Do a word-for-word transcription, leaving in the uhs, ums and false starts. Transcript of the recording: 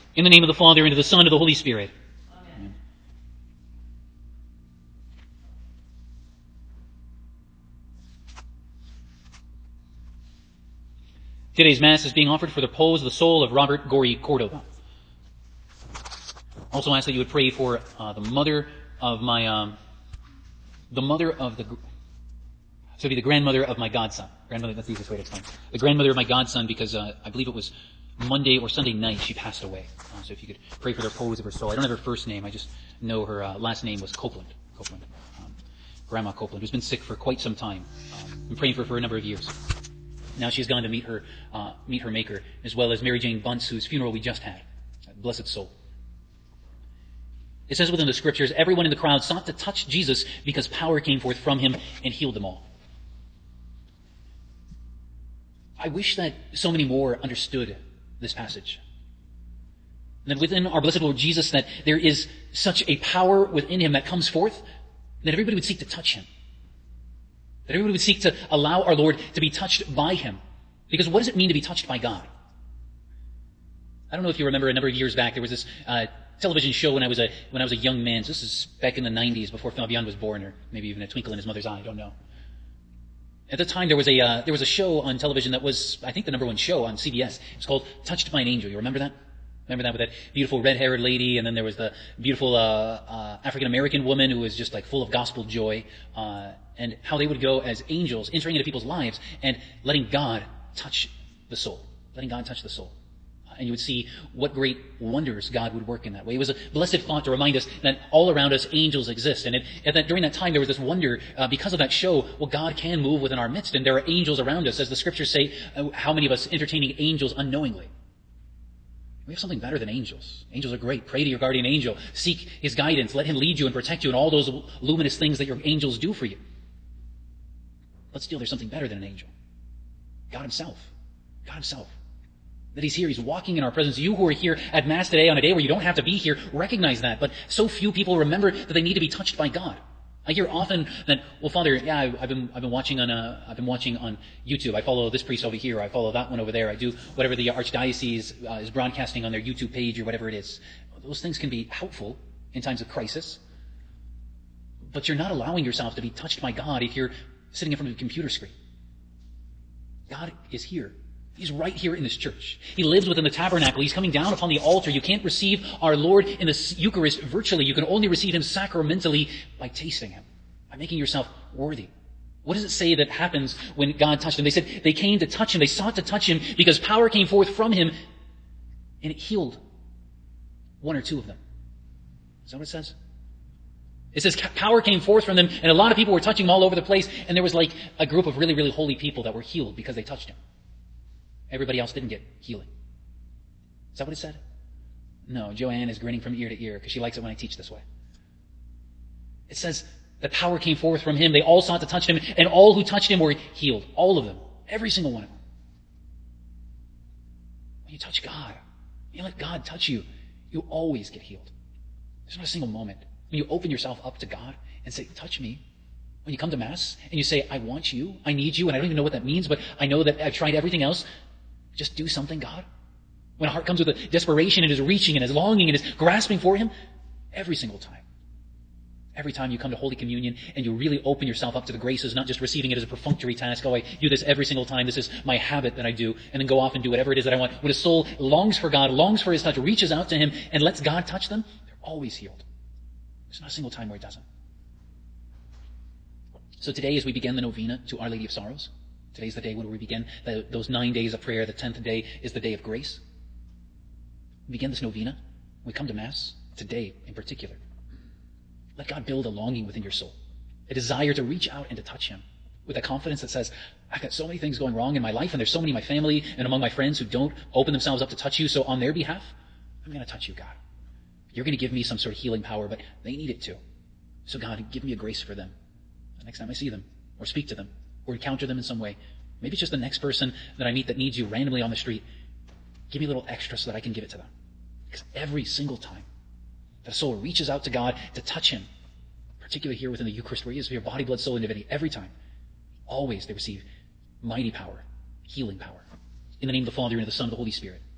In the name of the Father, and of the Son, and of the Holy Spirit. Amen. Today's Mass is being offered for the repose of the soul of Robert Gorey Cordova. Also ask that you would pray for uh, the mother of my, um, the mother of the, so it'd be the grandmother of my godson. Grandmother, that's the easiest way to explain. The grandmother of my godson, because uh, I believe it was Monday or Sunday night she passed away. Uh, so if you could pray for the repose of her soul. I don't have her first name. I just know her uh, last name was Copeland. Copeland. Um, Grandma Copeland, who's been sick for quite some time. Um, I'm praying for her for a number of years. Now she's gone to meet her, uh, meet her Maker, as well as Mary Jane Bunce, whose funeral we just had. Blessed soul. It says within the Scriptures, everyone in the crowd sought to touch Jesus because power came forth from him and healed them all. I wish that so many more understood this passage. And that within our blessed Lord Jesus, that there is such a power within him that comes forth, that everybody would seek to touch him. That everybody would seek to allow our Lord to be touched by him. Because what does it mean to be touched by God? I don't know if you remember a number of years back, there was this uh, television show when I was a when I was a young man. So this is back in the nineties, before Fabian was born, or maybe even a twinkle in his mother's eye, I don't know. At the time, there was a uh, there was a show on television that was, I think, the number one show on C B S. It was called Touched by an Angel. You remember that? Remember that with that beautiful red-haired lady, and then there was the beautiful uh, uh, African-American woman who was just like full of gospel joy, uh, and how they would go as angels, entering into people's lives and letting God touch the soul, letting God touch the soul. And you would see what great wonders God would work in that way. It was a blessed thought to remind us that all around us angels exist. And it, at that, during that time there was this wonder, uh, because of that show, well, God can move within our midst, and there are angels around us. As the Scriptures say, uh, how many of us entertaining angels unknowingly? We have something better than angels. Angels are great. Pray to your guardian angel. Seek his guidance. Let him lead you and protect you in all those luminous things that your angels do for you. But still, there's something better than an angel. God himself. God himself. That he's here, he's walking in our presence. You who are here at Mass today on a day where you don't have to be here, recognize that. But so few people remember that they need to be touched by God. I hear often that, well, Father, yeah, I've been I've been watching on uh, I've been watching on YouTube. I follow this priest over here. I follow that one over there. I do whatever the archdiocese uh, is broadcasting on their YouTube page or whatever it is. Those things can be helpful in times of crisis. But you're not allowing yourself to be touched by God if you're sitting in front of a computer screen. God is here. He's right here in this church. He lives within the tabernacle. He's coming down upon the altar. You can't receive our Lord in the Eucharist virtually. You can only receive him sacramentally by tasting him, by making yourself worthy. What does it say that happens when God touched him? They said they came to touch him. They sought to touch him because power came forth from him, and it healed one or two of them. Is that what it says? It says power came forth from them, and a lot of people were touching him all over the place, and there was like a group of really, really holy people that were healed because they touched him. Everybody else didn't get healing. Is that what it said? No, Joanne is grinning from ear to ear because she likes it when I teach this way. It says the power came forth from him. They all sought to touch him, and all who touched him were healed. All of them. Every single one of them. When you touch God, you let God touch you, you always get healed. There's not a single moment when you open yourself up to God and say, touch me. When you come to Mass and you say, I want you, I need you, and I don't even know what that means, but I know that I've tried everything else. Just do something, God. When a heart comes with a desperation and is reaching and is longing and is grasping for him, every single time. Every time you come to Holy Communion and you really open yourself up to the graces, not just receiving it as a perfunctory task, oh, I do this every single time, this is my habit that I do, and then go off and do whatever it is that I want. When a soul longs for God, longs for his touch, reaches out to him, and lets God touch them, they're always healed. There's not a single time where it doesn't. So today, as we begin the novena to Our Lady of Sorrows, today's the day when we begin the, those nine days of prayer. The tenth day is the day of grace. We begin this novena. We come to Mass today in particular. Let God build a longing within your soul, a desire to reach out and to touch him with a confidence that says, I've got so many things going wrong in my life, and there's so many in my family and among my friends who don't open themselves up to touch you, so on their behalf, I'm going to touch you, God. You're going to give me some sort of healing power, but they need it too. So God, give me a grace for them. The next time I see them, or speak to them, or encounter them in some way. Maybe it's just the next person that I meet that needs you randomly on the street. Give me a little extra so that I can give it to them. Because every single time that a soul reaches out to God to touch him, particularly here within the Eucharist where he is for your body, blood, soul, and divinity, every time, always they receive mighty power, healing power. In the name of the Father, and of the Son, and of the Holy Spirit.